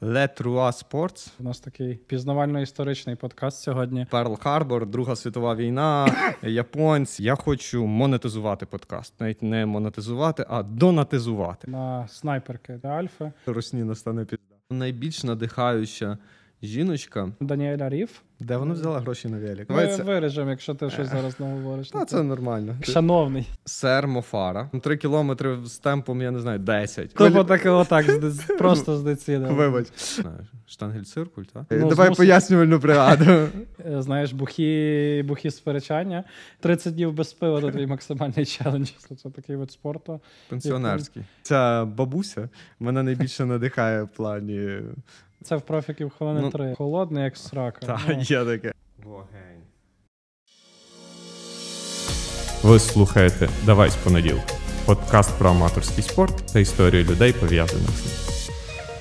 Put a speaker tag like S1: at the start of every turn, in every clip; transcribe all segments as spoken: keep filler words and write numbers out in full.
S1: Le Trois Sports.
S2: У нас такий пізнавально-історичний подкаст сьогодні.
S1: Перл-Харбор, Друга світова війна, японці. Я хочу монетизувати подкаст. Навіть не монетизувати, а донатизувати.
S2: На снайперки для Альфи.
S1: Росні настане пізда. Найбільш надихаюча жіночка.
S2: Даніеля Ріф.
S1: Де вона взяла гроші на велик?
S2: Ми це... виріжемо, якщо ти щось зараз не говориш.
S1: Та це нормально.
S2: Шановний.
S1: Сер Мо Фарah. Три кілометри з темпом, я не знаю, десять.
S2: Тобто так, отак, просто з децидом.
S1: Вибач. Штангель-циркуль, так?
S2: Ну,
S1: Давай
S2: змус...
S1: пояснювальну бригаду.
S2: Знаєш, бухі, бухі сперечання. тридцять днів без пива – це твій максимальний челендж. Це такий вид спорту.
S1: Пенсіонерський. Ця бабуся мене найбільше надихає в плані...
S2: Це в профіків хвилини
S1: ну,
S2: три. Холодний, як срака.
S1: Так,
S2: ну.
S1: є таке.
S3: Вогень. Ви слухаєте «Давай з понеділка» – подкаст про аматорський спорт та історію людей, пов'язаних з ним.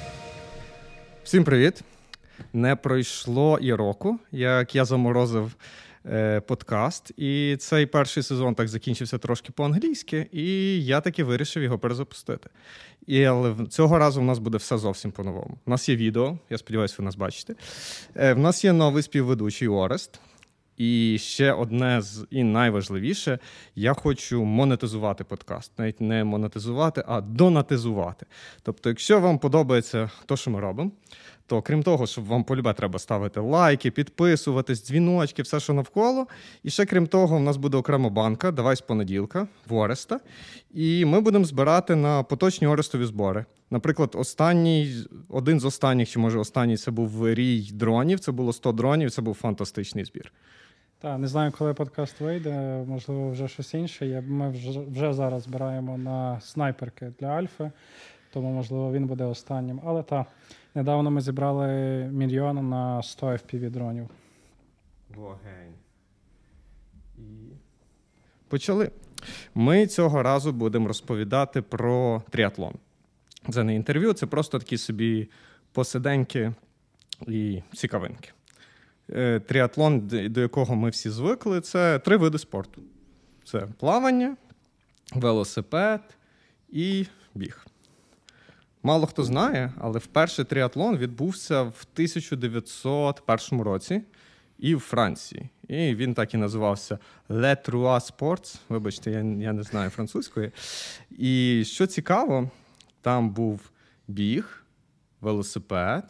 S1: Всім привіт. Не пройшло і року, як я заморозив е, подкаст. І цей перший сезон так закінчився трошки по-англійськи, і я таки вирішив його перезапустити. І, але цього разу в нас буде все зовсім по-новому. У нас є відео, я сподіваюся, ви нас бачите. Е, в нас є новий співведучий Орест. І ще одне з і найважливіше, я хочу монетизувати подкаст. Навіть не монетизувати, а донатизувати. Тобто, якщо вам подобається те, що ми робимо, то крім того, що вам полюбе треба ставити лайки, підписуватись, дзвіночки, все, що навколо. І ще крім того, в нас буде окрема банка «Давай з понеділка» в Ореста. І ми будемо збирати на поточні Орестові збори. Наприклад, останній, один з останніх, чи може останній, це був рій дронів. Це було сто дронів, це був фантастичний збір.
S2: Так, не знаю, коли подкаст вийде, можливо, вже щось інше. Ми вже, вже зараз збираємо на снайперки для Альфи, тому, можливо, він буде останнім. Але так, недавно ми зібрали мільйон на сто еф пі ві дронів.
S3: Вогень.
S1: І... Почали. Ми цього разу будемо розповідати про тріатлон. Це не інтерв'ю, це просто такі собі посиденьки і цікавинки. Тріатлон, до якого ми всі звикли, це три види спорту. Це плавання, велосипед і біг. Мало хто знає, але вперше тріатлон відбувся в тисяча дев'ятсот першому році і в Франції. І він так і називався Le Trois Sports. Вибачте, я, я не знаю французької. І що цікаво, там був біг, велосипед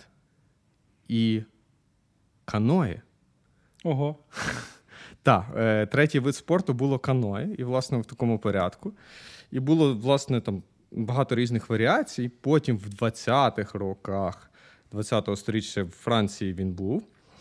S1: і каное.
S2: Ого.
S1: Так, е, третій вид спорту було каное, і, власне, в такому порядку. І було, власне, там багато різних варіацій. Потім в двадцятих роках ХХ сторіччя в Франції він був.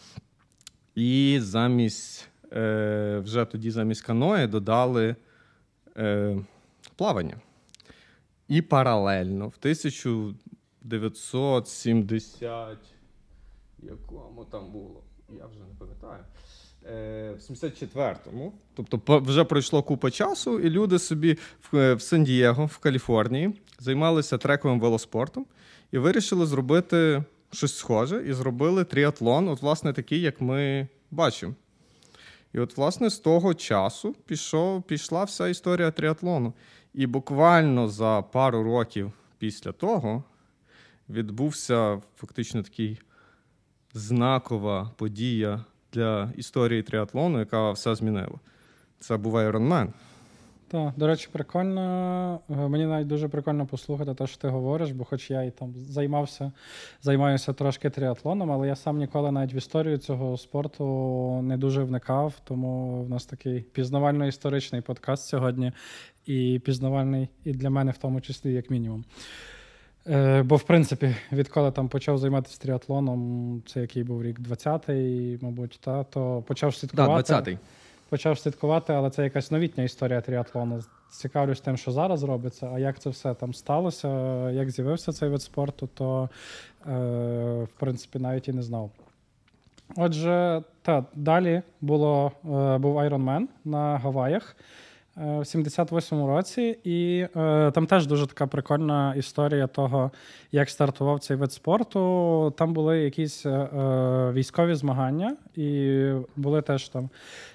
S1: І замість, е, вже тоді замість каное додали е, плавання. І паралельно в тисяча дев'ятсот сімдесят... Якому там було? Я вже не пам'ятаю. Е, в сімдесят четвертому. Тобто вже пройшло купа часу, і люди собі в, в Сан-Дієго, в Каліфорнії, займалися трековим велоспортом і вирішили зробити щось схоже, і зробили тріатлон, от, власне, такий, як ми бачимо. І от, власне, з того часу пішов, пішла вся історія тріатлону. І буквально за пару років після того відбувся фактично такий знакова подія для історії тріатлону, яка все змінила. Це був Ironman.
S2: Так, до речі, прикольно. Мені навіть дуже прикольно послухати те, що ти говориш, бо хоч я і там займався, займаюся трошки тріатлоном, але я сам ніколи навіть в історію цього спорту не дуже вникав, тому в нас такий пізнавально-історичний подкаст сьогодні і пізнавальний і для мене в тому числі, як мінімум. Е, бо, в принципі, відколи там почав займатися тріатлоном, це який був рік, двадцятий, мабуть, та, то почав слідкувати.
S1: Так, двадцятий.
S2: Почав слідкувати, але це якась новітня історія тріатлону. Цікавлюсь тим, що зараз робиться, а як це все там сталося, як з'явився цей вид спорту, то, е, в принципі, навіть і не знав. Отже, та, далі було, е, був Ironman на Гаваях в сімдесят восьмому році, і е, там теж дуже така прикольна історія того, як стартував цей вид спорту. Там були якісь е, військові змагання, і були теж там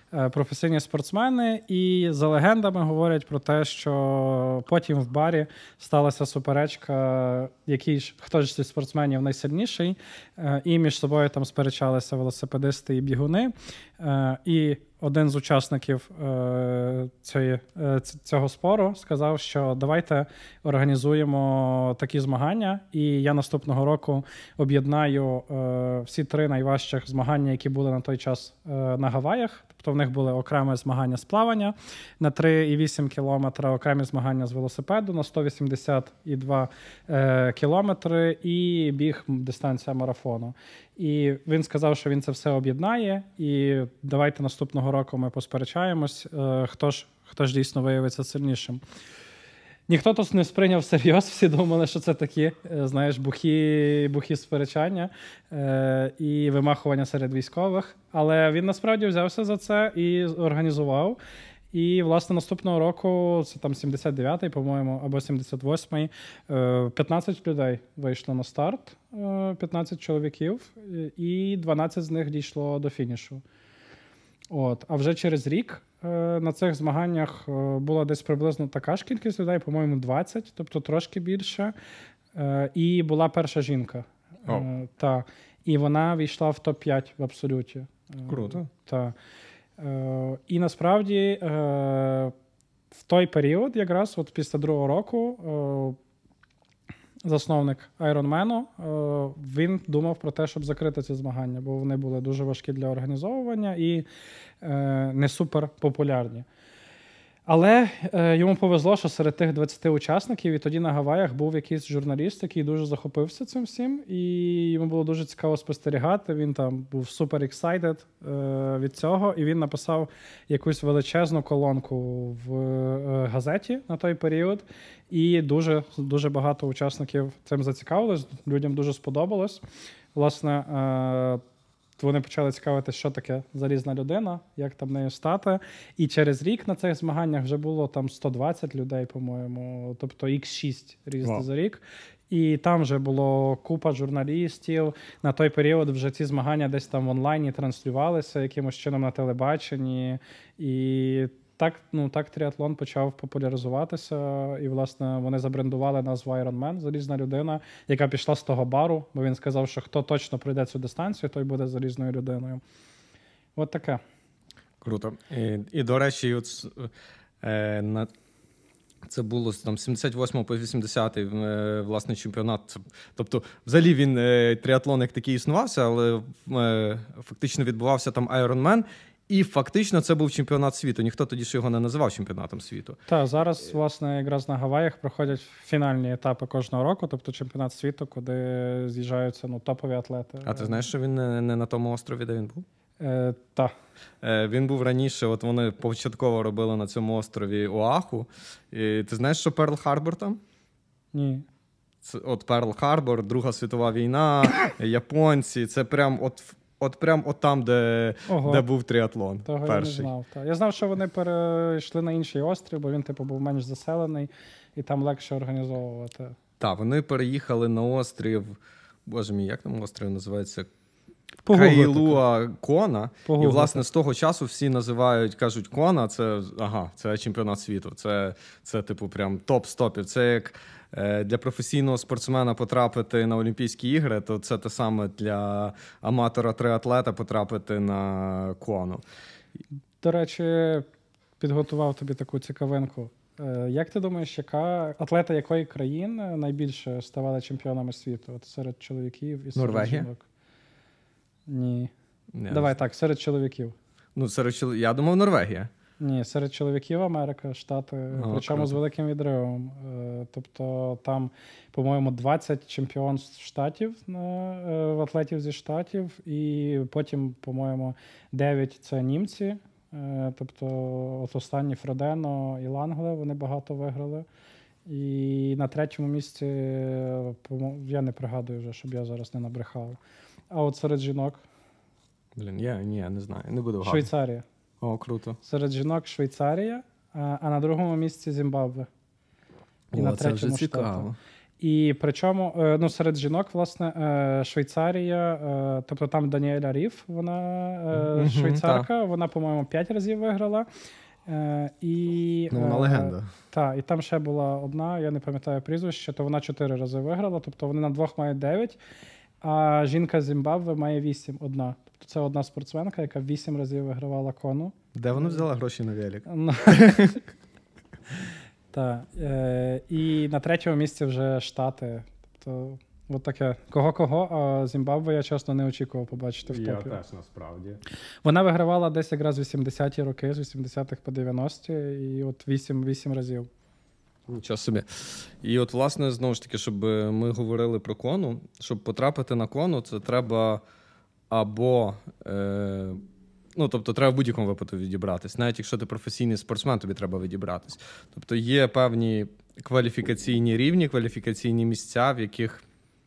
S2: е, професійні спортсмени, і за легендами говорять про те, що потім в барі сталася суперечка, який ж, хто ж зі спортсменів найсильніший, е, і між собою там сперечалися велосипедисти і бігуни. Е, і один з учасників е, цієї, е, цього спору сказав, що давайте організуємо такі змагання, і я наступного року об'єднаю е, всі три найважчих змагання, які були на той час е, на Гаваях. Тобто в них були окремі змагання з плавання на три цілих вісім кілометра, окремі змагання з велосипеду на сто вісімдесят два е, кілометри і біг дистанція марафону. І він сказав, що він це все об'єднає, і давайте наступного року ми посперечаємось, е, хто ж, хто ж дійсно виявиться сильнішим. Ніхто тут не сприйняв всерйоз, всі думали, що це такі, знаєш, бухі, бухі сперечання е, і вимахування серед військових. Але він насправді взявся за це і організував. І, власне, наступного року, це там сімдесят дев'ятий, по-моєму, або сімдесят восьмий, е, п'ятнадцять людей вийшло на старт, е, п'ятнадцять чоловіків, і дванадцять з них дійшло до фінішу. От. А вже через рік е, на цих змаганнях е, була десь приблизно така ж кількість людей, по-моєму, двадцять, тобто трошки більше. Е, і була перша жінка. Е, та. І вона війшла в топ п'ять в абсолюті. Е,
S1: Круто.
S2: Та. Е, і насправді е, в той період, якраз от після другого року, е, засновник Ironman, він думав про те, щоб закрити ці змагання, бо вони були дуже важкі для організовування і не супер популярні. Але йому повезло, що серед тих двадцяти учасників, і тоді на Гаваях був якийсь журналіст, який дуже захопився цим всім, і йому було дуже цікаво спостерігати. Він там був супер excited від цього, і він написав якусь величезну колонку в газеті на той період, і дуже, дуже багато учасників цим зацікавились, людям дуже сподобалось. Власне, вони почали цікавитися, що таке залізна людина, як там нею стати. І через рік на цих змаганнях вже було там сто двадцять людей, по-моєму, тобто ікс шість різти wow. за рік. І там вже було купа журналістів. На той період вже ці змагання десь там в онлайні транслювалися якимось чином на телебаченні. І так, ну, так тріатлон почав популяризуватися, і, власне, вони забрендували назву Ironman, залізна людина, яка пішла з того бару, бо він сказав, що хто точно пройде цю дистанцію, той буде залізною людиною. От таке.
S1: Круто. І, і до речі, от, е, на... це було там з сімдесят восьмого по вісімдесятий, е, власне, чемпіонат. Це, тобто, взагалі він, е, тріатлон як такий існувався, але е, фактично відбувався там Ironman. І фактично це був чемпіонат світу. Ніхто тоді ж його не називав чемпіонатом світу.
S2: Так, зараз, власне, якраз на Гаваях проходять фінальні етапи кожного року, тобто чемпіонат світу, куди з'їжджаються ну, топові атлети.
S1: А ти знаєш, що він не, не на тому острові, де він був?
S2: Е, так.
S1: Е, він був раніше, от вони початково робили на цьому острові Оаху. І ти знаєш, що Перл-Харбор там?
S2: Ні.
S1: Це, от Перл-Харбор, Друга світова війна, японці, це прям от... От прям от там, де, де був тріатлон.
S2: Того
S1: перший.
S2: Я не знав. Та. Я знав, що вони перейшли на інший острів, бо він типу був менш заселений і там легше організовувати.
S1: Так, вони переїхали на острів, боже мій, як там острів називається?
S2: Погуглити.
S1: Каїлуа Кона.
S2: Погуглити.
S1: І, власне, з того часу всі називають, кажуть, Кона, це, ага, це чемпіонат світу. Це, це типу, прям топ-стопів. Це як для професійного спортсмена потрапити на Олімпійські ігри, то це те саме для аматора-триатлета потрапити на Кону.
S2: До речі, підготував тобі таку цікавинку. Як ти думаєш, яка атлета якої країни найбільше ставали чемпіонами світу от серед чоловіків і серед
S1: Норвегія?
S2: жінок? Ні.
S1: Не
S2: Давай так, серед чоловіків.
S1: Ну, серед чол... Я думав, Норвегія.
S2: Ні, серед чоловіків Америка, Штати,
S1: О,
S2: причому
S1: круто.
S2: з великим відривом. Тобто там, по-моєму, двадцять чемпіонств штатів в атлетів зі штатів, і потім, по-моєму, дев'ять це німці. Тобто от останні Фродено і Лангле, вони багато виграли. І на третьому місці, я не пригадую вже, щоб я зараз не набрехав. А от серед жінок?
S1: Блін, я ні, не знаю, не буду вгадувати.
S2: Швейцарія.
S1: О, круто.
S2: Серед жінок Швейцарія, а на другому місці Зімбабве. І
S1: О,
S2: на
S1: це
S2: третьому
S1: вже цікаво.
S2: Штати. І причому, е, ну, серед жінок, власне, е, Швейцарія, е, тобто там Даніеля Ріф, вона е,
S1: Мгм,
S2: швейцарка, вона, по-моєму, п'ять разів виграла. Е, і,
S1: Ну, вона
S2: е,
S1: легенда.
S2: Так, і там ще була одна, я не пам'ятаю прізвище, то вона чотири рази виграла, тобто вони на двох мають дев'ять, а жінка з Зімбабве має вісім, одна. Тобто це одна спортсменка, яка вісім разів вигравала кону.
S1: Де вона взяла гроші на велик?
S2: Ну, так. Е, і на третьому місці вже Штати. Тобто, от таке. Кого-кого, а Зімбабве я чесно не очікував побачити в
S3: Я
S2: топі.
S3: теж насправді.
S2: Вона вигравала десь якраз вісімдесяті роки, з вісімдесятих по дев'яності, і от вісім, вісім разів.
S1: Нічого собі. І от, власне, знову ж таки, щоб ми говорили про кону, щоб потрапити на кону, це треба або... Е, ну, тобто, треба в будь-якому випадку відібратись. Навіть якщо ти професійний спортсмен, тобі треба відібратись. Тобто, є певні кваліфікаційні рівні, кваліфікаційні місця, в яких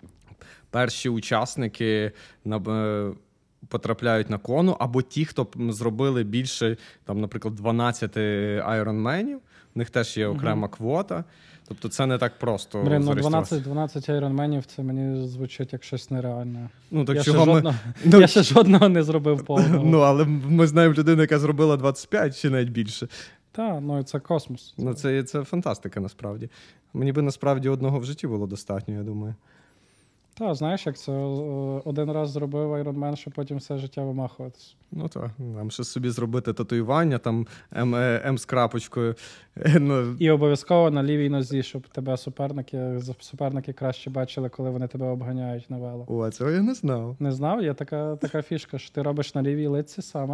S1: перші учасники на, е, потрапляють на кону, або ті, хто зробили більше, там, наприклад, дванадцять айронменів, в них теж є окрема uh-huh. квота. Тобто це не так просто.
S2: Блін, ну дванадцять, дванадцять айронменів, це мені звучить як щось нереальне.
S1: Ну, так
S2: я,
S1: чого
S2: ще
S1: ми...
S2: жодного, ну, я ще жодного не зробив повного.
S1: Ну, але ми знаємо людину, яка зробила двадцять п'ять чи навіть більше.
S2: Так, ну це космос.
S1: Ну, це, це фантастика, насправді. Мені би, насправді, одного в житті було достатньо, я думаю.
S2: Так, знаєш, як це один раз зробив айронмен, щоб потім все життя вимахуватися.
S1: Ну так, нам ще собі зробити татуювання, там М, М з крапочкою. Ну.
S2: І обов'язково на лівій нозі, щоб тебе суперники, суперники краще бачили, коли вони тебе обганяють на вело.
S1: О, цього я не знав.
S2: Не знав? Є така, така фішка, що ти робиш на лівій лиці саме,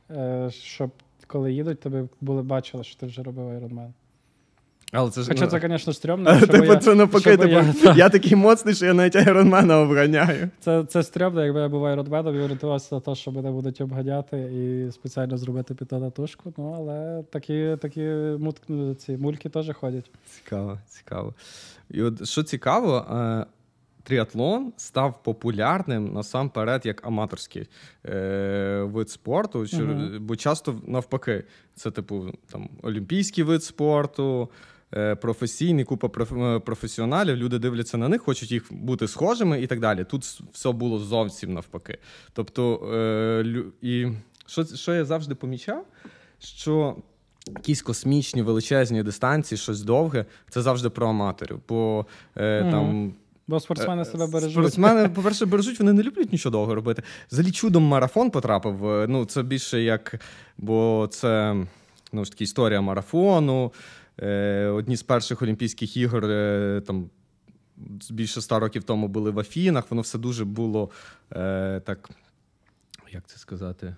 S2: щоб коли їдуть, тебе були бачили, що ти вже робив айронмен.
S1: Але це ж,
S2: Хоча
S1: ну,
S2: це, звісно, стрьомно.
S1: Типу,
S2: я,
S1: це навпаки, типу,
S2: я,
S1: я такий моцний, що я навіть айронмена обганяю.
S2: Це, це стрьомно, якби я був айронменом і орієнтувався на те, що мене будуть обганяти і спеціально зробити під татушку. Ну, але такі, такі мут, ці мульки теж ходять.
S1: Цікаво, цікаво. І от, що цікаво, е, тріатлон став популярним насамперед як аматорський е, вид спорту, uh-huh. бо часто навпаки, це типу там олімпійський вид спорту, професійний, купа професіоналів, люди дивляться на них, хочуть їх бути схожими і так далі. Тут все було зовсім навпаки. Тобто, е, і що, що я завжди помічав, що якісь космічні, величезні дистанції, щось довге, це завжди про аматорів. Бо е, угу. там...
S2: Бо спортсмени себе бережуть.
S1: Спортсмени, по-перше, бережуть, вони не люблять нічого довго робити. Взагалі чудом марафон потрапив, ну це більше як, бо це, ну ж таки, історія марафону. Одні з перших Олімпійських ігор там більше ста років тому були в Афінах. Воно все дуже було е, так, як це сказати?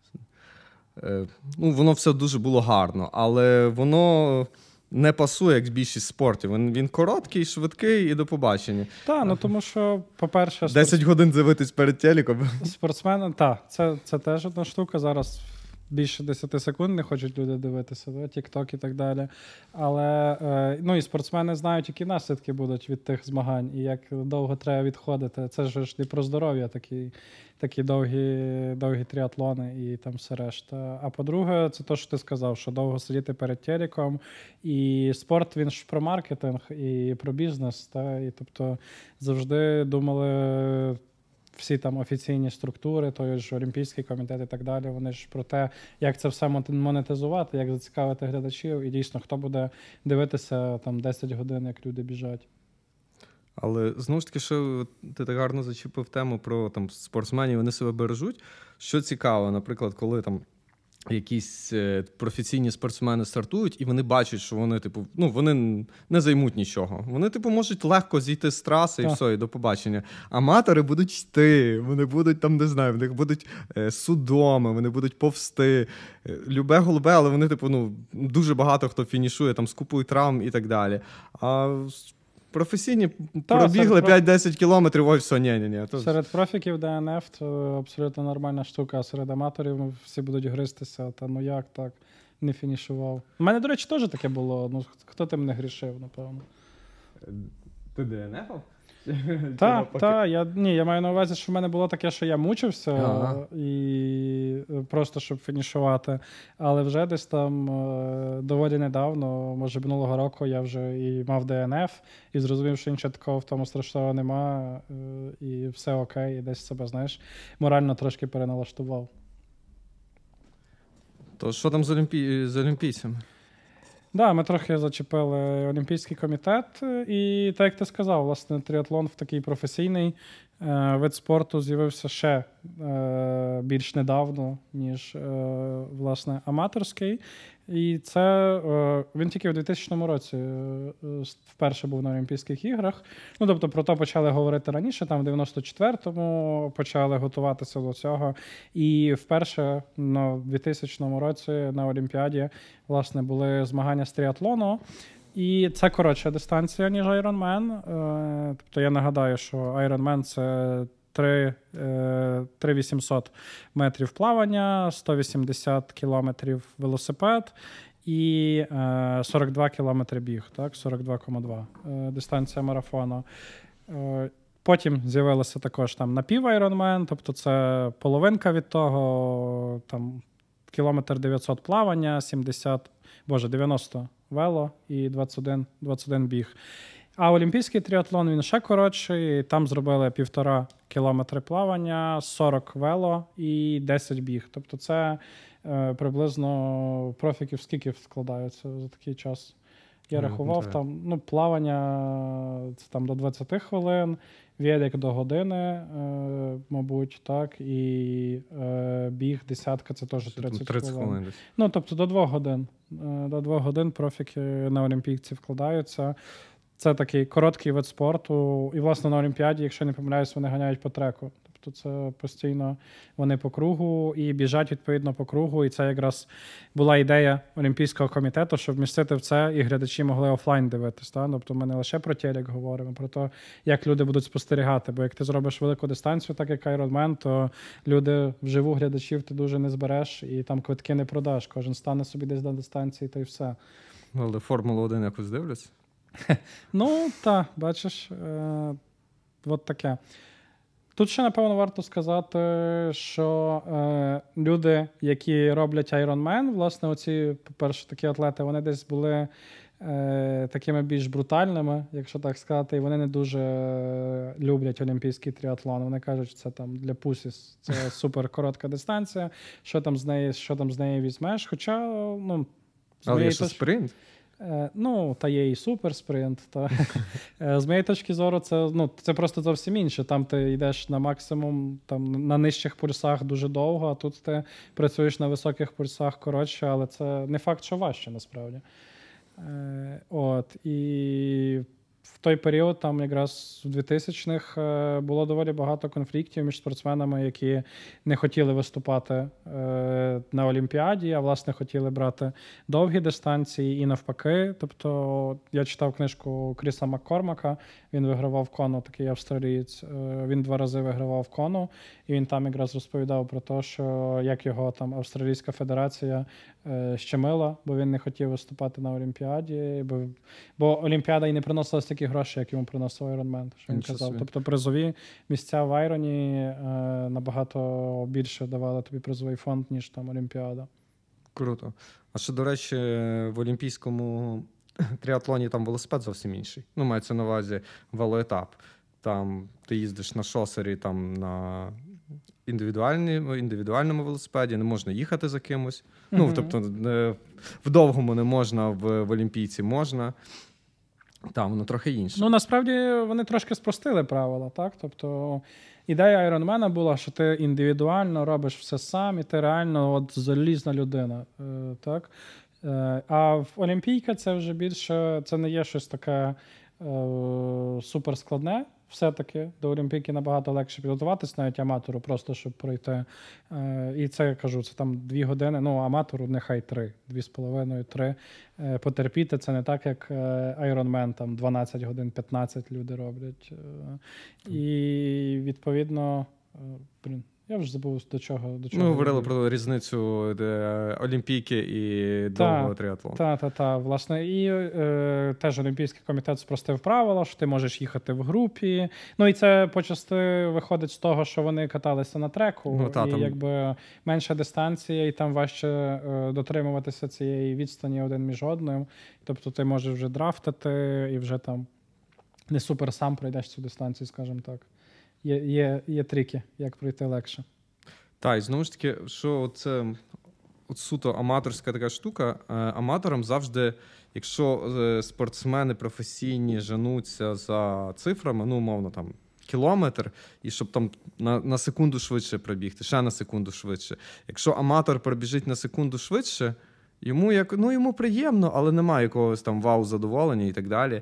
S1: Е, ну, воно все дуже було гарно, але воно не пасує, як більшість спортів. Він, він короткий, швидкий і до побачення.
S2: Так, ну тому що, по-перше...
S1: десять спорт... годин дивитись перед телеком.
S2: Спортсмени, так, це, це теж одна штука. Зараз більше десять секунд не хочуть люди дивитися, тік-ток і так далі. Але, е, ну і спортсмени знають, які наслідки будуть від тих змагань і як довго треба відходити. Це ж не про здоров'я, такі, такі довгі, довгі тріатлони і там все решта. А по-друге, це те, що ти сказав, що довго сидіти перед телеком. І спорт, він ж про маркетинг і про бізнес. Та? І, тобто завжди думали... Всі там офіційні структури, той ж Олімпійський комітет і так далі, вони ж про те, як це все монетизувати, як зацікавити глядачів, і дійсно, хто буде дивитися там десять годин, як люди біжать.
S1: Але, знову ж таки, що ти так гарно зачепив тему про там, спортсменів, вони себе бережуть. Що цікаво, наприклад, коли там якісь професійні спортсмени стартують, і вони бачать, що вони, типу, ну, вони не займуть нічого. Вони, типу, можуть легко зійти з траси і все, і до побачення. Аматори будуть йти, вони будуть там, не знаю, в них будуть е, судоми, вони будуть повсти. Любе голубе, але вони, типу, ну, дуже багато хто фінішує там з купою травм і так далі. А професійні Та, пробігли п'ять-десять кілометрів, ой, все, ні-ні-ні. То...
S2: Серед профіків ді ен еф то абсолютно нормальна штука, а серед аматорів ну, всі будуть гристися, та ну як так, не фінішував. У мене, до речі, теж таке було, ну хто тим не грішив, напевно.
S1: Ти ді ен еф-ав?
S2: Так, та, я, ні, я маю на увазі, що в мене було таке, що я мучився
S1: Ага.
S2: і просто щоб фінішувати. Але вже десь там е, доволі недавно, може минулого року, я вже і мав де ен еф, і зрозумів, що нічого такого в тому страшного нема, е, і все окей, і десь себе, знаєш, морально трошки переналаштував.
S1: То що там з, олімпі... з олімпійцями?
S2: Да, ми трохи зачепили Олімпійський комітет, і так як ти сказав, власне, тріатлон в такий професійний е, вид спорту з'явився ще е, більш недавно, ніж е, власне аматорський. І це е, він тільки в двохтисячному році е, вперше був на Олімпійських іграх. Ну, тобто про то почали говорити раніше, там в дев'яносто четвертому почали готуватися до цього. І вперше ну, в двохтисячному році на Олімпіаді власне були змагання з тріатлону. І це коротша дистанція, ніж Ironman. Е, тобто я нагадаю, що Ironman – це три тисячі вісімсот метрів плавання, сто вісімдесят кілометрів велосипед і е, сорок два кілометри біг, так, сорок два цілих два е, дистанція марафону. Е, потім з'явилося також там напів Ironman, тобто це половинка від того, там кілометр дев'ятсот плавання, сімдесят, боже, дев'яносто вело і двадцять один, двадцять один біг. А олімпійський тріатлон, він ще коротший, там зробили півтора кілометри плавання, сорок вело і десять біг. Тобто це е, приблизно профіків скільки складаються за такий час. Я
S1: Mm,
S2: рахував,
S1: так.
S2: там ну, плавання це там до двадцять хвилин, велик до години, е, мабуть, так, і е, біг десятка, це теж тридцять,
S1: тридцять
S2: хвилин.
S1: хвилин десь.
S2: Ну, тобто до двох годин. Е, до двох годин профіки на олімпійці вкладаються. Це такий короткий вид спорту. І, власне, на Олімпіаді, якщо не помиляюсь, вони ганяють по треку. Тобто це постійно вони по кругу і біжать, відповідно, по кругу. І це якраз була ідея Олімпійського комітету, щоб вмістити в це і глядачі могли офлайн дивитись. Так? Тобто ми не лише про телек говоримо, про те, як люди будуть спостерігати. Бо як ти зробиш велику дистанцію, так як Ironman, то люди вживу глядачів ти дуже не збереш і там квитки не продаш. Кожен стане собі десь на дистанції, та й все.
S1: Але Формулу один якось дивляться?
S2: Ну, так, бачиш, е, от таке. Тут ще, напевно, варто сказати, що е, люди, які роблять Ironman, власне, оці, по-перше, такі атлети, вони десь були е, такими більш брутальними, якщо так сказати, і вони не дуже люблять олімпійський тріатлон. Вони кажуть, що це там для пусіс, це супер коротка дистанція, що там з неї, що там з неї візьмеш, хоча, ну, з
S1: Але є
S2: моєї
S1: ще
S2: точки-
S1: спринт.
S2: Е, Ну, та є і суперспринт. Та. Е, З моєї точки зору, це, ну, це просто зовсім інше. Там ти йдеш на максимум, там, на нижчих пульсах дуже довго, а тут ти працюєш на високих пульсах коротше, але це не факт, що важче, насправді. Е, От, і в той період, там якраз в двохтисячних, е, було доволі багато конфліктів між спортсменами, які не хотіли виступати е, на Олімпіаді, а, власне, хотіли брати довгі дистанції і навпаки. Тобто я читав книжку Кріса Маккормака, він вигравав кону, такий австралієць, е, він два рази вигравав кону, і він там якраз розповідав про те, що як його там Австралійська федерація е, щемила, бо він не хотів виступати на Олімпіаді, бо, бо Олімпіада і не приносила стільки грошей, як йому приносив Ironman, що він
S1: Нічого
S2: казав.
S1: собі.
S2: Тобто призові місця в Айроні е, набагато більше давали тобі призовий фонд, ніж там Олімпіада.
S1: Круто. А ще, до речі, в олімпійському тріатлоні там велосипед зовсім інший. Ну, мається на увазі велоетап. Там ти їздиш на шосері, там на індивідуальні, індивідуальному велосипеді, не можна їхати за кимось. Ну,
S2: Мгм.
S1: тобто, не- в довгому не можна, в, в олімпійці можна. Там воно трохи інше.
S2: Ну, насправді, вони трошки спростили правила, так? Тобто, ідея Айронмена була, що ти індивідуально робиш все сам, і ти реально от залізна людина, е, так? Е, а в Олімпійка це вже більше, це не є щось таке е, суперскладне. Все-таки до Олімпійки набагато легше підготуватись, навіть аматору, просто щоб пройти. Е, і це, я кажу, це там дві години, ну, аматору нехай три, дві з половиною, три. Е, потерпіти, це не так, як Ironman, там дванадцять годин, п'ятнадцять люди роблять. Е, і, відповідно, е, блін, Я вже забув, до чого. До чого
S1: Ми говорили
S2: я
S1: про різницю де, олімпійки і довгого триатлону.
S2: Так, так, так. Власне, і е, теж Олімпійський комітет спростив правила, що ти можеш їхати в групі. Ну і це почасти виходить з того, що вони каталися на треку,
S1: Ну, та,
S2: і
S1: там...
S2: якби менша дистанція, і там важче е, дотримуватися цієї відстані один між одним. Тобто ти можеш вже драфтити і вже там не супер сам пройдеш цю дистанцію, скажімо так. Є, є, є трики, як пройти легше.
S1: Так, і знову ж таки, що це от суто аматорська така штука, аматорам завжди, якщо спортсмени професійні женуться за цифрами, ну, умовно, там, кілометр, і щоб там на, на секунду швидше пробігти, ще на секунду швидше. Якщо аматор пробіжить на секунду швидше, йому, як, ну, йому приємно, але немає якогось там вау-задоволення і так далі.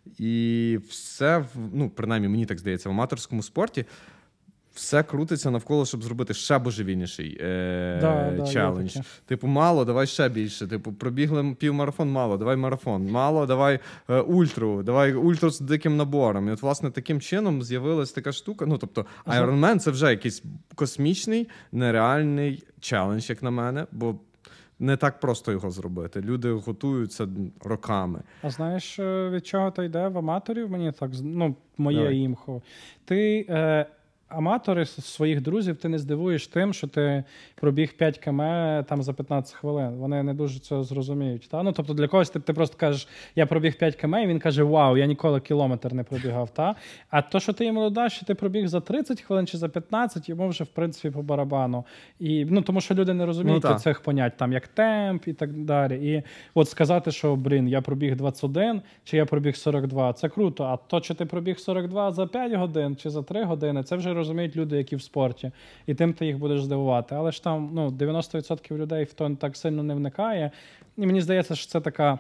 S1: І все, ну, принаймні, мені так здається, в аматорському спорті все крутиться навколо, щоб зробити ще божевільніший е-
S2: да,
S1: челендж.
S2: Да,
S1: типу, мало, давай ще більше. Типу, пробігли півмарафон, мало, давай марафон. Мало, давай е- ультру, давай ультру з диким набором. І от, власне, таким чином з'явилась така штука. Ну, тобто, Iron Man — це вже якийсь космічний, нереальний челендж, як на мене, бо не так просто його зробити. Люди готуються роками.
S2: А знаєш, від чого то йде в аматорів? Мені так, ну, моє
S1: Давай.
S2: імхо. Ти е, аматори своїх друзів ти не здивуєш тим, що ти пробіг п'ять кілометрів там за п'ятнадцять хвилин. Вони не дуже це зрозуміють. Та? Ну, тобто для когось ти, ти просто кажеш, я пробіг п'ять кілометрів, і він каже, вау, я ніколи кілометр не пробігав. Та? А то, що ти йому додаш, що ти пробіг за тридцять хвилин чи за п'ятнадцять, йому вже, в принципі, по барабану. І, ну, тому що люди не розуміють
S1: ну,
S2: цих понять, там, як темп і так далі. І от сказати, що, блін, я пробіг двадцять один, чи я пробіг сорок два, це круто. А то, чи ти пробіг сорок два за п'ять годин, чи за три години, це вже розуміють люди, які в спорті. І тим ти їх будеш здивувати. Але ж там, ну, дев'яносто відсотків людей в то так сильно не вникає. І мені здається, що це така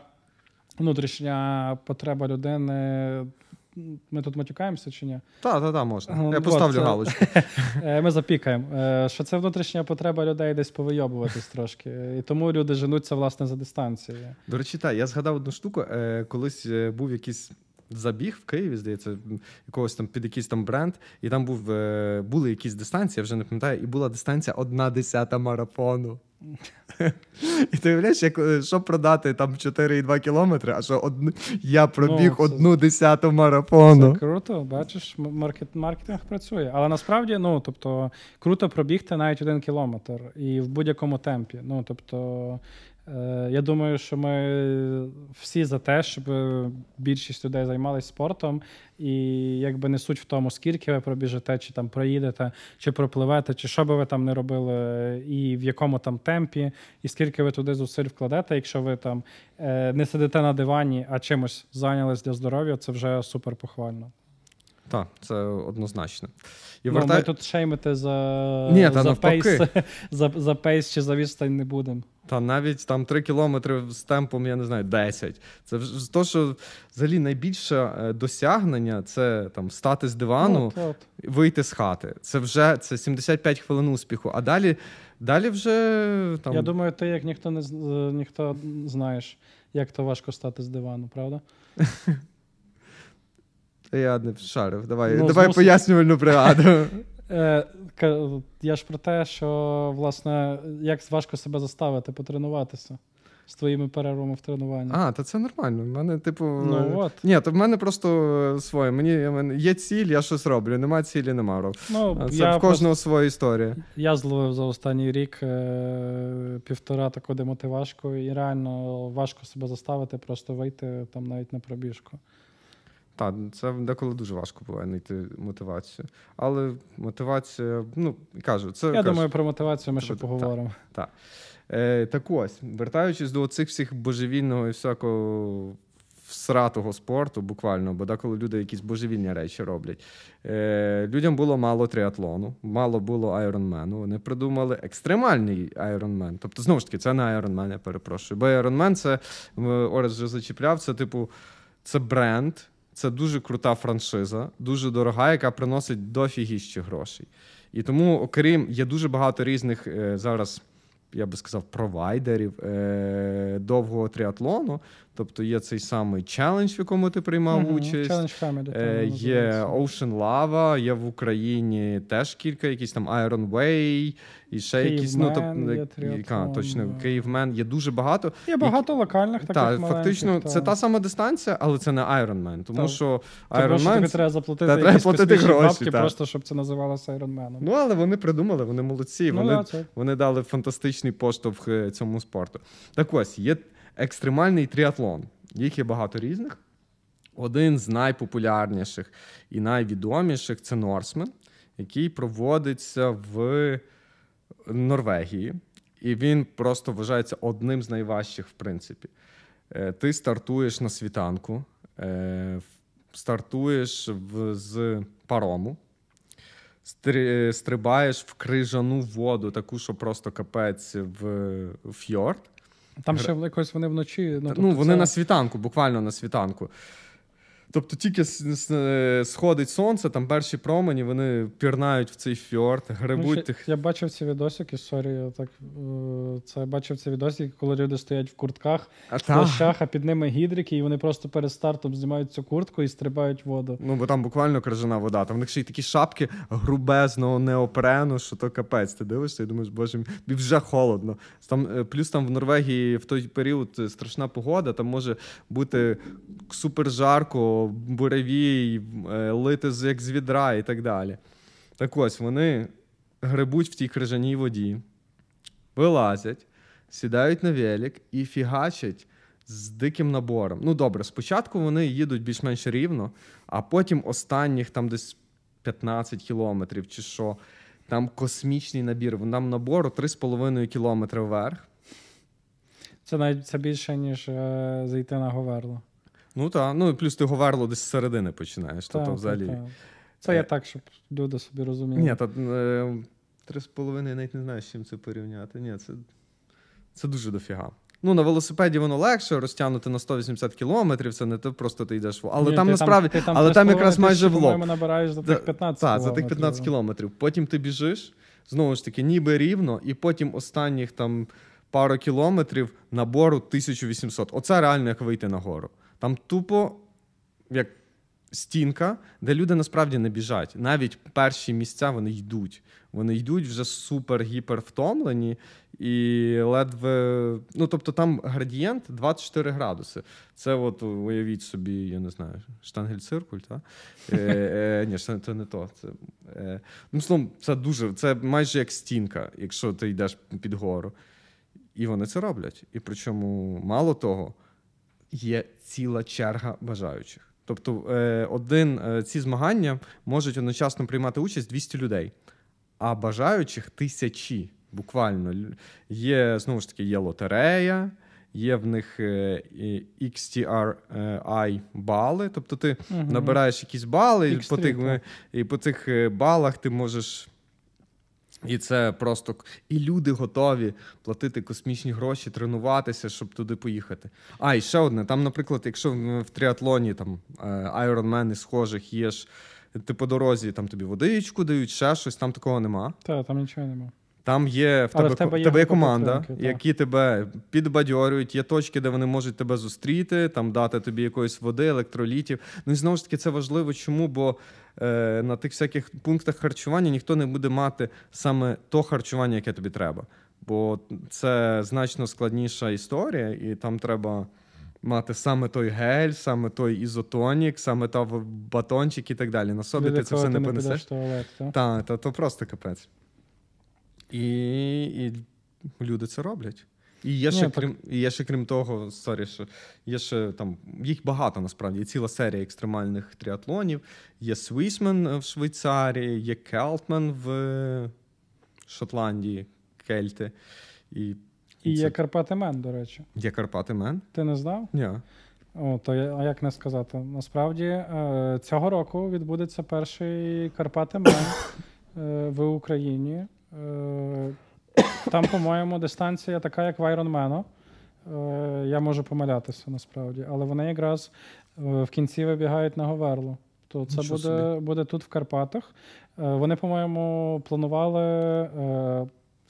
S2: внутрішня потреба людини. Ми тут матюкаємося чи ні?
S1: Так, так, так, можна. Я
S2: Вот,
S1: поставлю
S2: це...
S1: галочку.
S2: Ми запікаємо. Що це внутрішня потреба людей десь повийобуватись трошки. І тому люди женуться, власне, за дистанцією.
S1: До речі, так, я згадав одну штуку. Колись був якийсь забіг в Києві, здається, якогось там під якийсь там бренд, і там був, були якісь дистанції, я вже не пам'ятаю, і була дистанція одна десята марафону. І ти уявляєш, як, що продати там чотири цілих два кілометри, а що одну, я пробіг ну, це, одну десяту марафону.
S2: Це круто, бачиш, маркет, маркетинг працює. Але насправді, ну, тобто, круто пробігти навіть один кілометр і в будь-якому темпі. Ну, тобто, е, я думаю, що ми всі за те, щоб більшість людей займалися спортом, і якби не суть в тому, скільки ви пробіжете, чи там проїдете, чи пропливете, чи що би ви там не робили, і в якому там темпі, і скільки ви туди зусиль вкладете, якщо ви там е, не сидите на дивані, а чимось зайнялись для здоров'я, це вже супер похвально.
S1: Так, це однозначно. І
S2: ну,
S1: вертай...
S2: Ми тут шеймити за,
S1: Ні,
S2: за, пейс, за, за пейс чи за відстань не будемо.
S1: Та навіть там три кілометри з темпом, я не знаю, десять. Це то, що взагалі найбільше досягнення – це там стати з дивану,
S2: от, от.
S1: вийти з хати. Це вже це сімдесят п'ять хвилин успіху. А далі, далі вже там...
S2: Я думаю, ти як ніхто не ніхто знаєш, як то важко стати з дивану, правда?
S1: Я не шарив. Давай,
S2: ну,
S1: давай
S2: змусив...
S1: пояснювальну бригаду.
S2: Я ж про те, що, власне, як важко себе заставити потренуватися з твоїми перервами в тренуванні.
S1: А, то це нормально. В мене, типу...
S2: Ну, от.
S1: Ні, то в мене просто своє. Мені, мене є ціль, я щось роблю. Нема цілі, нема.
S2: Ну,
S1: це
S2: я
S1: в кожного просто... своя історія.
S2: Я зловив за останній рік е- півтора таку демотивашку, і реально важко себе заставити просто вийти там навіть на пробіжку.
S1: Так, це деколи дуже важко буває знайти мотивацію. Але мотивація, ну, кажу, це...
S2: Я
S1: кажу,
S2: думаю, про мотивацію ми ще поговоримо.
S1: Так, так. Е, так ось, вертаючись до цих всіх божевільного і всякого всратого спорту, буквально, бо деколи люди якісь божевільні речі роблять. Е, людям було мало триатлону, мало було айронмену. Вони придумали екстремальний айронмен. Тобто, знову ж таки, це не айронмен, я перепрошую. Бо айронмен, це, Орес вже зачіпляв, це типу, це бренд, це дуже крута франшиза, дуже дорога, яка приносить дофігіщі грошей. І тому, окрім, є дуже багато різних е, зараз, я би сказав, провайдерів е, довгого тріатлону. Тобто є цей самий челендж, в якому ти приймав
S2: Мгм.
S1: участь.
S2: Challenge Family. там
S1: Е,
S2: воно
S1: Є
S2: називається.
S1: Ocean Lava, є в Україні теж кілька, якісь там Iron Way, і ще якісь, ну,
S2: Київмен
S1: тобто,
S2: є
S1: яка,
S2: тріатлон,
S1: точно,
S2: е.
S1: Київмен, є дуже багато.
S2: Є багато локальних таких
S1: Так,
S2: маленьких.
S1: фактично,
S2: та.
S1: це та сама дистанція, але це не Ironman, тому
S2: Так.
S1: що
S2: Тому що
S1: Ironman...
S2: тобі треба заплатити
S1: Та, треба
S2: якісь
S1: платити
S2: космічні
S1: гроші,
S2: бабки,
S1: так.
S2: просто щоб це називалося Ironman.
S1: Ну, але вони придумали, вони молодці,
S2: Ну,
S1: вони,
S2: да, це.
S1: вони дали фантастичний поштовх е, цьому спорту. Так ось, є екстремальний тріатлон. Їх є багато різних. Один з найпопулярніших і найвідоміших – це Норсмен, який проводиться в Норвегії. І він просто вважається одним з найважчих, в принципі. Е, Ти стартуєш на світанку, е, стартуєш в, з парому, стри- стрибаєш в крижану воду, таку, що просто капець в фьорд.
S2: Там ще якось вони вночі. Ну,
S1: Ну,
S2: тобто
S1: вони
S2: це...
S1: на світанку, буквально на світанку. Тобто тільки с- с- сходить сонце, там перші промені, вони пірнають в цей фьорд,
S2: Ну,
S1: грибуть
S2: ще-
S1: тих.
S2: Я бачив ці відосики, сорі, я так, е, це я бачив ці відосики, коли люди стоять в куртках,
S1: А,
S2: в
S1: та.
S2: плащах, а під ними гідрики, і вони просто перед стартом знімають цю куртку і стрибають в воду.
S1: Ну, бо там буквально крижана вода. Там в них ще й такі шапки грубезного неопрену, що то капець. Ти дивишся і думаєш, боже, мій, тобі вже холодно. Там, е, плюс там в Норвегії в той період е, страшна погода, там може бути супер жарко, буревій, е, лити з- як з відра і так далі. Так ось, вони грибуть в тій крижаній воді, вилазять, сідають на велик і фігачать з диким набором. Ну, добре, спочатку вони їдуть більш-менш рівно, а потім останніх там десь п'ятнадцять кілометрів чи що, там космічний набір. Там набору три з половиною кілометри вверх.
S2: Це навіть це більше, ніж е, зайти на Говерло.
S1: Ну так, ну і плюс ти говерло десь з середини починаєш.
S2: Та,
S1: тобто
S2: та,
S1: взагалі...
S2: та. Це
S1: Е,
S2: я так, щоб люди собі розуміли.
S1: Ні, та е, три з половиною навіть не знаю, з чим це порівняти. Ні, це, це дуже дофіга. Ну, на велосипеді воно легше, розтягнути на сто вісімдесят кілометрів, це не то просто ти йдеш в... Але
S2: Ні,
S1: там
S2: ти
S1: насправді,
S2: ти
S1: але там якраз майже в лоб.
S2: по-моєму, набираєш за тих п'ятнадцять
S1: Так,
S2: кілометрів.
S1: за тих п'ятнадцять кілометрів. Потім ти біжиш, знову ж таки, ніби рівно, і потім останніх там пару кілометрів набору тисяча вісімсот. Оце реально як вийти на гору. Там тупо як стінка, де люди насправді не біжать. Навіть перші місця вони йдуть. Вони йдуть вже супер-гіпер втомлені і ледве... Ну, тобто там градієнт двадцять чотири градуси. Це от, уявіть собі, я не знаю, штангель-циркуль, так? Е, е, ні, це, це не то. Це, е, ну, словом, це дуже, це майже як стінка, якщо ти йдеш під гору. І вони це роблять. І причому, мало того, є ціла черга бажаючих. Тобто е, один, е, ці змагання можуть одночасно приймати участь двісті людей, а бажаючих тисячі, буквально. Є, знову ж таки, є лотерея, є в них е, і ікс ті ар ай бали, тобто ти
S2: Мгм.
S1: набираєш якісь бали, і
S2: ікс
S1: по,
S2: три,
S1: тих,
S2: так.
S1: і по цих е, балах ти можеш... І це просто... І люди готові платити космічні гроші, тренуватися, щоб туди поїхати. А, і ще одне. Там, наприклад, якщо в в тріатлоні там айронмени схожих є ж, ти по дорозі, там тобі водичку дають, ще щось, там такого нема.
S2: Та, там нічого немає.
S1: Там є в
S2: Але
S1: тебе,
S2: в тебе є
S1: тебе є
S2: група
S1: команда,
S2: підтримки, так.
S1: які тебе підбадьорюють, є точки, де вони можуть тебе зустріти, там дати тобі якоїсь води, електролітів. Ну і знову ж таки це важливо. Чому? Бо е, на тих всяких пунктах харчування ніхто не буде мати саме то харчування, яке тобі треба. Бо це значно складніша історія, і там треба мати саме той гель, саме той ізотонік, саме той батончик і так далі. На собі
S2: Від
S1: ти це
S2: якого
S1: все
S2: ти
S1: не
S2: не підеш
S1: понесеш.
S2: в туалет, так?
S1: Так, та, то просто капець. І, і люди це роблять. І є,
S2: Ні,
S1: ще,
S2: так-
S1: крім, і є ще крім того, сорі, що є ще там, їх багато насправді, є ціла серія екстремальних тріатлонів. Є Свісмен в Швейцарії, є Келтмен в Шотландії, Кельти. І,
S2: І
S1: це-
S2: є Карпати Мен, до речі.
S1: є Карпати Мен?
S2: Ти не знав?
S1: Ні.
S2: О, то я, а як не сказати? Насправді е, цього року відбудеться перший Карпати Мен е, в Україні. Е, там, по-моєму, дистанція така, як в Айронмену. Е, я можу помилятися насправді, але вони якраз е, в кінці вибігають на Говерло. То це
S1: Нічого
S2: буде, буде тут в Карпатах. Е, вони, по-моєму, планували е,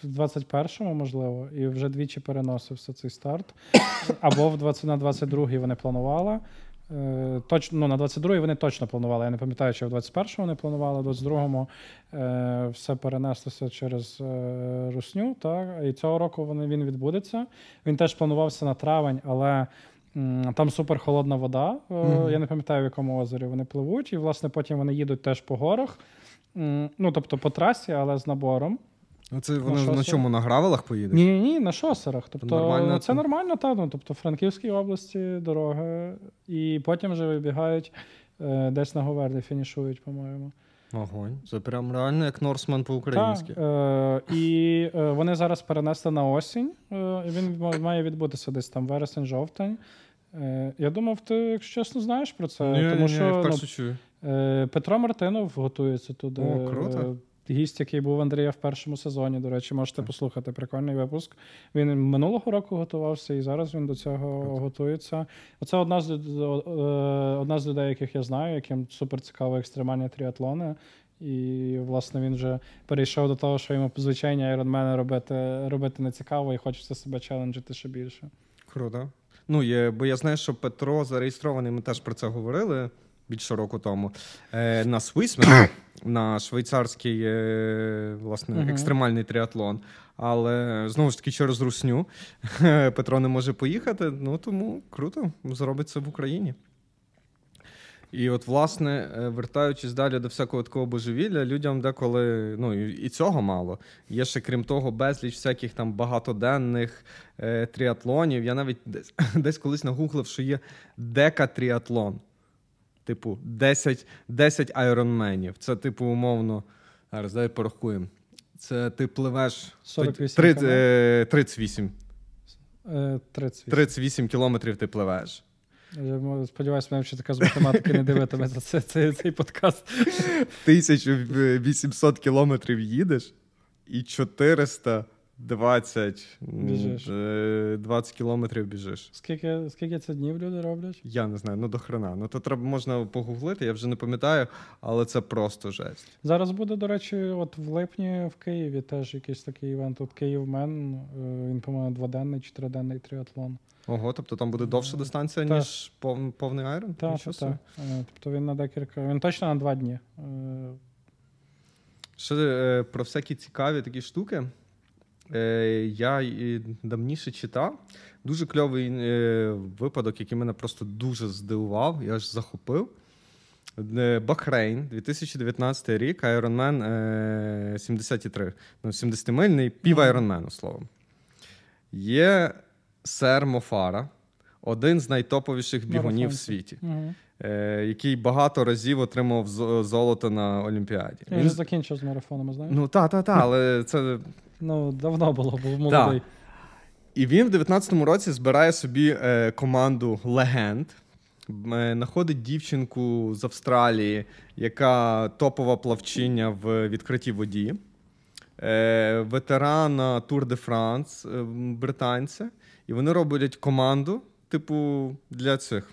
S2: двадцять першому, можливо, і вже двічі переносився цей старт. Або в двадцять на двадцять другий вони планували. Е, точно, ну, на двадцять другий вони точно планували. Я не пам'ятаю, чи в двадцять першому вони планували, в двадцять другому е, все перенеслося через е, русню. Так? І цього року вони, він відбудеться. Він теж планувався на травень, але м, там суперхолодна вода. Е, mm-hmm. Я не пам'ятаю, в якому озері вони пливуть. І, власне, потім вони їдуть теж по горах. М, ну, тобто по трасі, але з набором.
S1: Це вони на, на чому, на гравелах поїдуть?
S2: Ні, ні, на шосерах. Тобто
S1: нормально,
S2: це нормально, та, ну, тобто в Франківській області дороги, і потім вже вибігають е, десь на Говерлі, фінішують, по-моєму.
S1: Огонь. Це прям реально як Норсмен по-українськи.
S2: Так, е, і е, вони зараз перенесли на осінь, е, і він має відбутися десь там вересень-жовтень. Е, я думав, ти, якщо чесно, знаєш про це.
S1: Ні,
S2: тому
S1: ні,
S2: що,
S1: я вперше
S2: ну,
S1: чую.
S2: е, Петро Мартинов готується туди.
S1: О, круто.
S2: Гість, який був в Андрія в першому сезоні, до речі, можете послухати, прикольний випуск. Він минулого року готувався, і зараз він до цього Круто. готується. Оце одна з, одна з людей, яких я знаю, яким супер цікаво екстремальні тріатлони. І, власне, він вже перейшов до того, що йому звичайні айронмени робити, робити не цікаво, і хочеться себе челенджити ще більше.
S1: Круто. Ну, є, бо я знаю, що Петро зареєстрований, ми теж про це говорили більше року тому, е, на Swissman, на швейцарський, е, власне, uh-huh. екстремальний тріатлон. Але, знову ж таки, через русню Петро не може поїхати, ну, тому круто, зробить це в Україні. І от, власне, вертаючись далі до всякого такого божевілля, людям деколи, ну, і цього мало. Є ще, крім того, безліч всяких там багатоденних е, тріатлонів. Я навіть десь, десь колись нагуглив, що є декатріатлон. Типу, десять, десять айронменів. Це, типу, умовно, зараз, дай порахуємо. Це ти пливеш
S2: сорок вісім
S1: тридцять, е, тридцять вісім.
S2: Е, тридцять вісім.
S1: тридцять вісім кілометрів ти пливеш.
S2: Я сподіваюся, мене вчителька з математики не дивитиметься цей, цей, цей подкаст.
S1: тисяча вісімсот кілометрів їдеш і чотириста двадцять,
S2: біжиш.
S1: двадцять кілометрів біжиш.
S2: Скільки, скільки це днів люди роблять?
S1: Я не знаю, ну до хрена. Ну то треба, можна погуглити, я вже не пам'ятаю, але це просто жесть.
S2: Зараз буде, до речі, от в липні в Києві теж якийсь такий івент. От Київмен, він, по-моєму, дводенний чи триденний тріатлон.
S1: Ого, тобто там буде довша дистанція,
S2: так.
S1: ніж пов, повний айрон?
S2: Так, так, так. Тобто він на декілька, він точно на два дні.
S1: Ще е, про всякі цікаві такі штуки. Я давніше читав. Дуже кльовий випадок, який мене просто дуже здивував, я аж захопив. Бахрейн, дві тисячі дев'ятнадцятий рік, Ironman сімдесят три. Ну, сімдесятимильний, пів Ironman, словом. Є сер Мо Фара, один з найтоповіших бігунів в світі,
S2: угу.
S1: який багато разів отримав золото на Олімпіаді.
S2: Він, Він... вже закінчив з марафонами, знаєш?
S1: Ну, так, так, так, але це...
S2: Ну, давно було, був молодий.
S1: Так. І він в дев'ятнадцятому році збирає собі е, команду легенд, е, знаходить дівчинку з Австралії, яка топова плавчиня в відкритій воді, е, ветерана Тур де Франс, е, британця, і вони роблять команду, типу, для цих,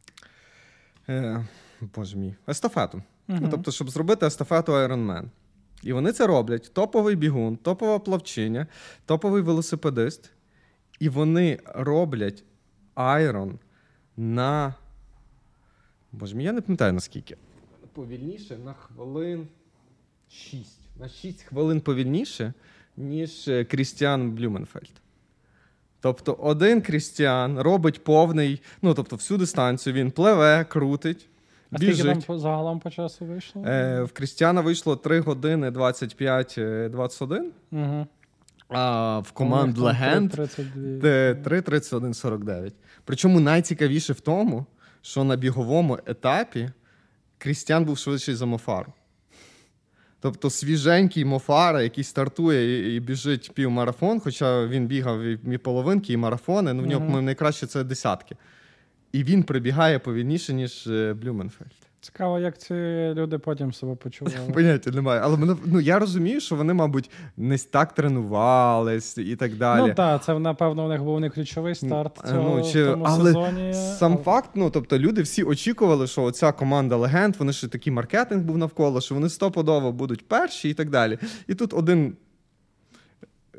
S1: е, боже мій, естафету.
S2: Угу.
S1: Ну, тобто, щоб зробити естафету Ironman. І вони це роблять. Топовий бігун, топова плавчиня, топовий велосипедист. І вони роблять айрон на... Боже мій, я не пам'ятаю наскільки. Повільніше на хвилин шість. На шість хвилин повільніше, ніж Крістіан Блюменфельд. Тобто один Крістіан робить повний, ну, тобто всю дистанцію, він пливе, крутить,
S2: а
S1: біжить.
S2: А скільки там загалом по часу вийшло?
S1: Е, в Крістіана вийшло три години двадцять п'ять двадцять один,
S2: угу.
S1: а в команд легенд три тридцять один сорок дев'ять. Причому найцікавіше в тому, що на біговому етапі Крістіан був швидший за Мо Фару. Тобто свіженький Мо Фара, який стартує і, і біжить півмарафон, хоча він бігав і, і половинки, і марафони, ну в нього угу. найкраще це десятки. І він прибігає повільніше, ніж Блюменфельд.
S2: Цікаво, як ці люди потім себе почували.
S1: Поняття немає. Але мене, ну, я розумію, що вони, мабуть, не так тренувались і так далі.
S2: Ну так, це, напевно, у них був не ключовий старт цього
S1: ну, чи...
S2: в тому
S1: але
S2: сезоні.
S1: Сам але... факт, ну, тобто люди всі очікували, що оця команда легенд, вони ще такий маркетинг був навколо, що вони стопудово будуть перші і так далі. І тут один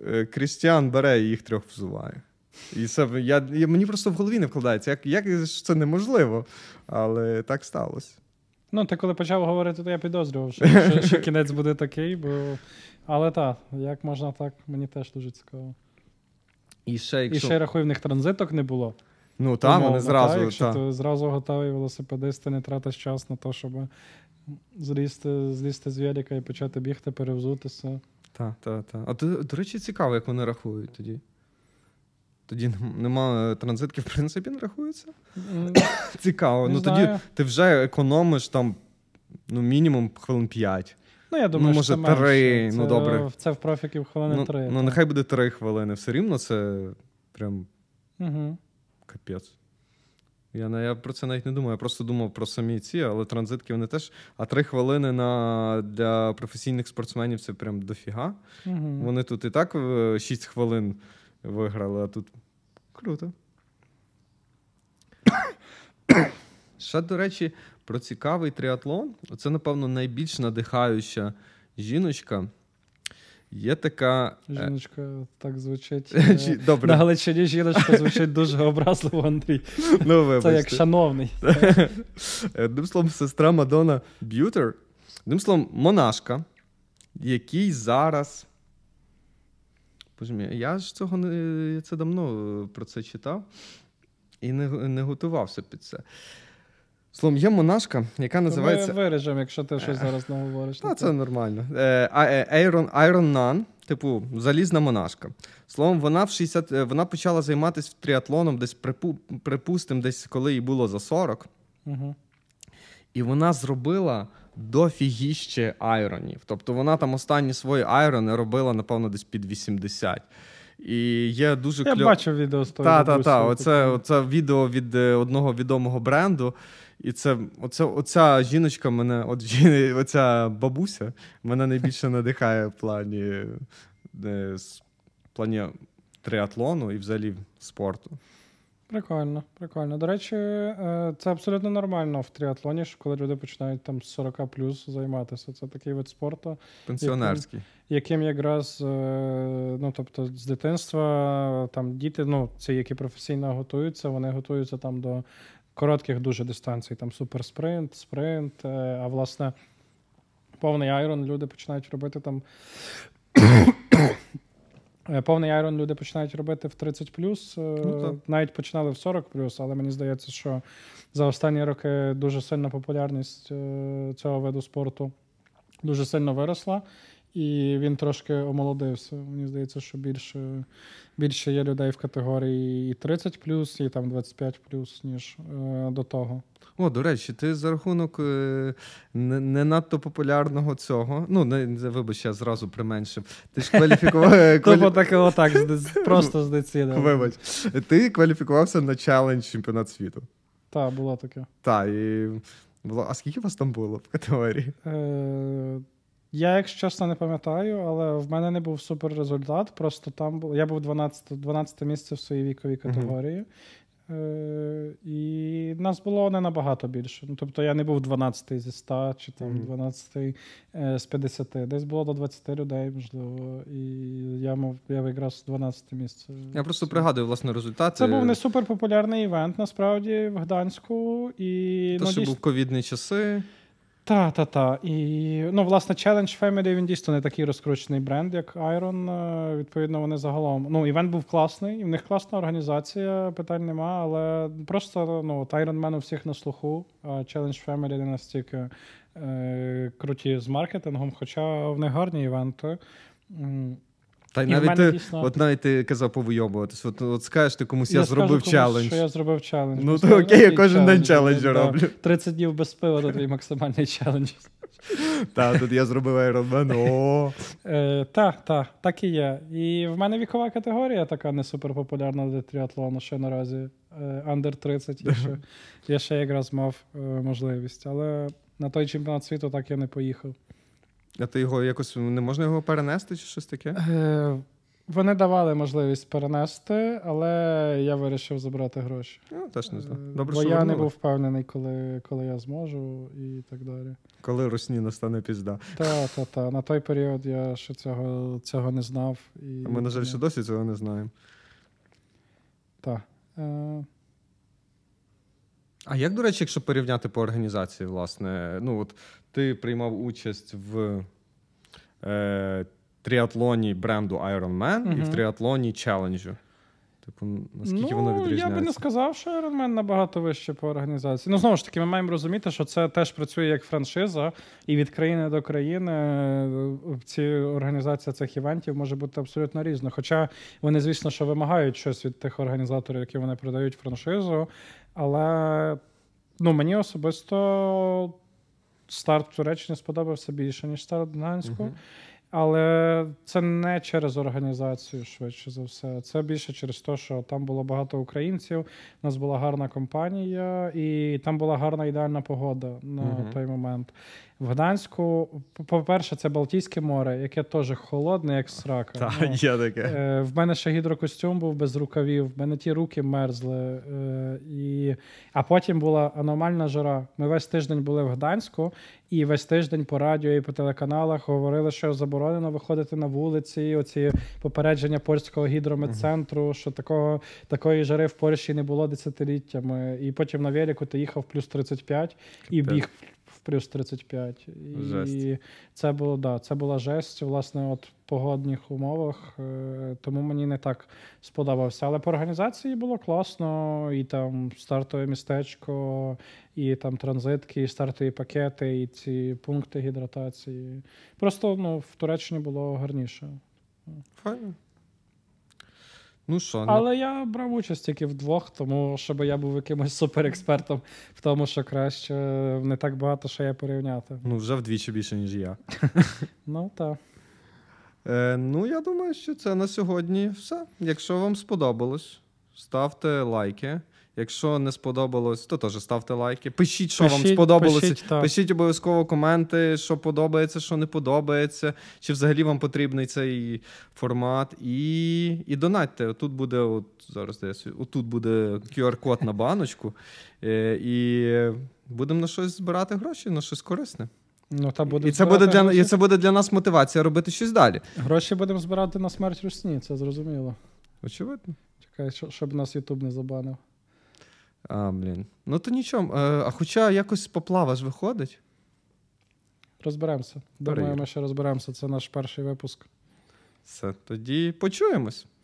S1: е, Крістіан бере і їх трьох взуває. І це, я, я, мені просто в голові не вкладається, як, як ж це неможливо, але так сталося.
S2: Ну, ти коли почав говорити, то я підозрював, що, що, що кінець буде такий, бо... Але так, як можна так, мені теж дуже цікаво.
S1: І ще, якщо...
S2: І ще, рахуй, в них транзиток не було.
S1: Ну, там вони зразу...
S2: Та, якщо
S1: та.
S2: ти зразу готовий велосипедист, ти не тратиш час на те, щоб злізти, злізти з велика і почати бігти, перевзутися.
S1: Так, так, так. А до, до речі, цікаво, як вони рахують тоді. Тоді нема транзитків, в принципі, не рахуються?
S2: Mm.
S1: Цікаво.
S2: Не
S1: ну
S2: знаю.
S1: Тоді ти вже економиш там, ну, мінімум хвилин п'ять.
S2: Ну, я думаю,
S1: ну, може,
S2: що це
S1: три,
S2: менше.
S1: ну,
S2: Це,
S1: добре.
S2: Це в профіків хвилини
S1: ну,
S2: три.
S1: Ну,
S2: так.
S1: нехай буде три хвилини. Все рівно це прям
S2: Угу.
S1: капець. Я, я про це навіть не думаю. Я просто думав про самі ці, але транзитки вони теж. А три хвилини на, для професійних спортсменів це прям дофіга.
S2: Угу.
S1: Вони тут і так шість хвилин виграли, а тут круто. Ще, до речі, про цікавий тріатлон. Це, напевно, найбільш надихаюча жіночка. Є така...
S2: Жіночка так звучить.
S1: Чи- Добре.
S2: На Галичині жіночка звучить дуже образливо, Андрій.
S1: Ну, вибачте.
S2: Це як шановний.
S1: Одним словом, сестра Мадонна Б'ютер. Одним словом, монашка, який зараз... Боже мій, я ж цього не... Я це давно про це читав і не, не готувався під це. Словом, є монашка, яка називається...
S2: Ми виріжемо, якщо ти щось зараз не говориш.
S1: Та, це нормально. Iron, Iron Nun, типу, залізна монашка. Словом, вона в шістдесят, вона почала займатися тріатлоном десь, припу, припустимо, десь коли їй було за сорок.
S2: Угу.
S1: І вона зробила дофігіще айронів. Тобто вона там останні свої айрони робила, напевно, десь під вісімдесят. І є дуже
S2: Я
S1: кльо...
S2: бачив відео з того.
S1: Так, так, так. Оце, оце відео від одного відомого бренду. І це, оце, оця жіночка мене, от, жін- оця бабуся мене найбільше надихає в плані, е, в плані тріатлону і взагалі спорту.
S2: Прикольно, прикольно. До речі, е, це абсолютно нормально в тріатлоні, що коли люди починають там з сорок плюс займатися. Це такий вид спорту,
S1: Пенсіонерський.
S2: яким якраз, е, ну, тобто, з дитинства там діти, ну, ці, які професійно готуються, вони готуються там до коротких дуже дистанцій, там суперспринт, спринт, е, а власне повний айрон люди починають робити там. Повний айрон люди починають робити в тридцять плюс,
S1: Ну,
S2: навіть починали в сорок плюс, але мені здається, що за останні роки дуже сильна популярність е, цього виду спорту дуже сильно виросла, і він трошки омолодився. Мені здається, що більше, більше є людей в категорії і тридцять плюс, і там двадцять п'ять плюс, ніж е, до того.
S1: О, до речі, ти за рахунок е, не, не надто популярного цього, ну, не, вибач, я зразу применшив, ти ж кваліфікував...
S2: Тобто так, отак, просто з децидом.
S1: Вибач, ти кваліфікувався на челендж чемпіонат світу.
S2: Так, було таке.
S1: Так, і... було- А скільки вас там було в категорії?
S2: Е, Я, якщо чесно, не пам'ятаю, але в мене не був супер результат. Просто там був. Я був дванадцяте, дванадцяте місце в своїй віковій категорії. Е, І нас було не набагато більше. Ну, тобто я не був дванадцятий зі ста чи там
S1: Мгм.
S2: дванадцятий е, з п'ятдесяти. Десь було до двадцяти людей, можливо. І я мав я якраз дванадцяте місце.
S1: Я просто пригадую, власне, результати.
S2: Це був не супер популярний івент, насправді, в Гданську. І,
S1: То,
S2: ну,
S1: що
S2: дійсно-
S1: був ковідні часи.
S2: Та, та, та. І, ну, власне, Challenge Family, він дійсно не такий розкручений бренд, як Iron. Е, Відповідно, вони загалом. Ну, івент був класний, і в них класна організація, питань нема, але просто, ну, от Iron Man у всіх на слуху, а Challenge Family не настільки е, круті з маркетингом, хоча в них гарні івенти. М,
S1: Та й
S2: І в
S1: навіть
S2: мене
S1: ти,
S2: дійсно-
S1: от навіть ти казав повийобуватись. От, от скажеш ти комусь, я,
S2: скажу
S1: зробив
S2: комусь,
S1: челендж.
S2: що я зробив челендж.
S1: Ну,
S2: Просто
S1: то окей, я
S2: який
S1: кожен день
S2: челендж?
S1: челенджі
S2: Да.
S1: роблю.
S2: тридцять днів без пива, то твій максимальний челендж.
S1: Та, тут я зробив Iron Man. О,
S2: Е, так, так, так і є. І в мене вікова категорія така не суперпопулярна для тріатлону ще наразі. Е, Under тридцять я ще, я ще якраз мав е, можливість. Але на той чемпіонат світу так я не поїхав.
S1: а ти його якось не можна його перенести чи щось таке?
S2: Е, Вони давали можливість перенести, але я вирішив забрати гроші.
S1: Ну, теж не знаю. Добре,
S2: Бо
S1: що
S2: я
S1: вернули.
S2: не був впевнений, коли, коли я зможу і так далі.
S1: Коли Русні настане пізда.
S2: Та, та, та. На той період я ще цього, цього не знав. І,
S1: Ми, на жаль, ще досі цього не знаємо.
S2: Так. Е...
S1: А як, до речі, якщо порівняти по організації, власне, ну от ти приймав участь в е, тріатлоні бренду Ironman
S2: Угу.
S1: і в тріатлоні челенджу. Типу, наскільки
S2: ну,
S1: воно відрізняється?
S2: Я би не сказав, що Ironman набагато вище по організації. Ну, знову ж таки, ми маємо розуміти, що це теж працює як франшиза, і від країни до країни ці організація цих івентів може бути абсолютно різна. Хоча вони, звісно, що вимагають щось від тих організаторів, які вони продають франшизу, але ну, мені особисто старт в Туреччині сподобався більше, ніж старт в Гданську.
S1: Угу.
S2: Але це не через організацію, швидше за все. Це більше через те, що там було багато українців, у нас була гарна компанія, і там була гарна ідеальна погода на
S1: uh-huh.
S2: той момент. В Гданську, по-перше, це Балтійське море, яке теж холодне, як срака.
S1: Так,
S2: ну,
S1: є таке.
S2: Е, в мене ще гідрокостюм був без рукавів, в мене ті руки мерзли. Е, і... А потім була аномальна жара. Ми весь тиждень були в Гданську, і весь тиждень по радіо і по телеканалах говорили, що заборонено виходити на вулиці, оці попередження Польського гідрометцентру, uh-huh. що такого, такої жари в Польщі не було десятиліттями. І потім на велику ти їхав плюс тридцять п'ять і біг в плюс тридцять п'ять.
S1: Жесть.
S2: І це було, да, це була жесть, власне, от в погодних умовах, тому мені не так сподобався. Але по організації було класно, і там стартове містечко, і там транзитки, і стартові пакети, і ці пункти гідратації. Просто, ну, в Туреччині було гарніше.
S1: Файно. Ну що,
S2: але я брав участь тільки вдвох, тому щоб я був якимось суперекспертом в тому, що краще не так багато, що я порівняти.
S1: Ну, вже вдвічі більше, ніж я.
S2: Ну, так.
S1: Е, ну, я думаю, що це на сьогодні все. Якщо вам сподобалось, ставте лайки. Якщо не сподобалось, то теж ставте лайки. Пишіть, що
S2: пишіть,
S1: вам сподобалося.
S2: Пишіть,
S1: пишіть обов'язково коменти, що подобається, що не подобається, чи взагалі вам потрібний цей формат. І, і донатьте. Тут буде, от, зараз десь, отут буде кю ар-код на баночку. І будемо на щось збирати гроші, на щось корисне.
S2: Ну, та буде
S1: і, це буде для, і це буде для нас мотивація робити щось далі.
S2: Гроші будемо збирати на смерть Русні, це зрозуміло.
S1: Очевидно.
S2: Чекай, щоб нас Ютуб не забанив.
S1: А, блін. Ну, то нічого. А хоча якось поплава ж виходить.
S2: Розберемося. Думаю, ми ще розберемося. Це наш перший випуск.
S1: Все, тоді почуємось.